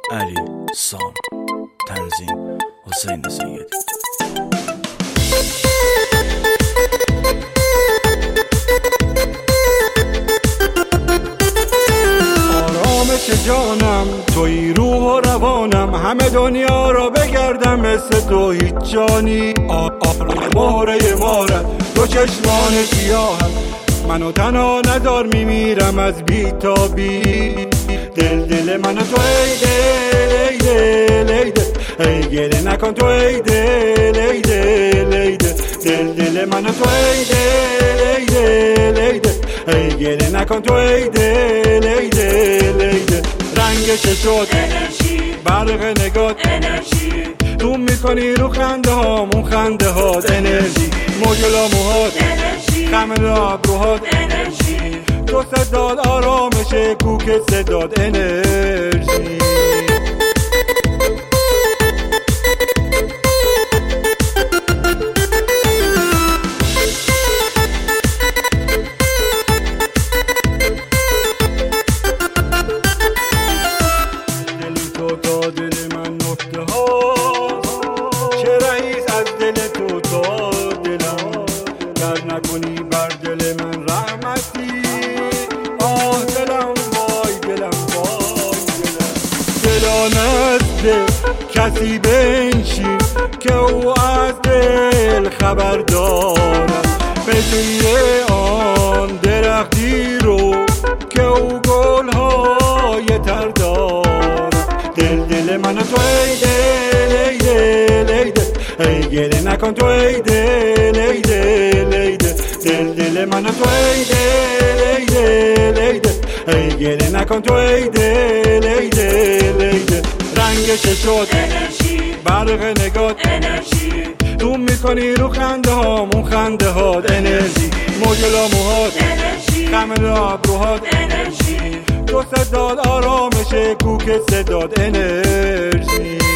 علی سام، تنظیم حسین سیدی. آرامش جانم توی روح و روانم، همه دنیا را بگردم مثل تو هیچ جانی. مهره مارم تو چشمان سیاهم، منو تنها ندار میمیرم از بیتابی. دل منو تو ای دل ای دل ای گله نکن تو ای دل ای دل منو تو ای دل ای دل ای گله نکن تو ای دل رنگ چشات برق نگات تو میکنی رو خنده هامون خنده هات. انرژی موجلا موهات خمل ابروهات، تو صداد آرامش کوک صداد. انرژی دل تو تا دل من نکته ها، چه رئیس از دل تو تا دلم، در نکنی بر دل من رحمتی. آه دلم وای دلم وای دلم نزد کسی بنشین که او از دل خبر دارد، به زیر آن درختی رو که او گلهای تر دارد. دل منو تو ای دل ای دل ای گله نکن تو ای دل ای دل منو تو ای دل ای دل ای گله نکن تو ای دل رنگ چشات برق نگات تو میکنی رو خنده هامون خنده هات. انرژی موجلا موهات خمل ابروهات، تو صداد آرامش کوک صداد. انرژی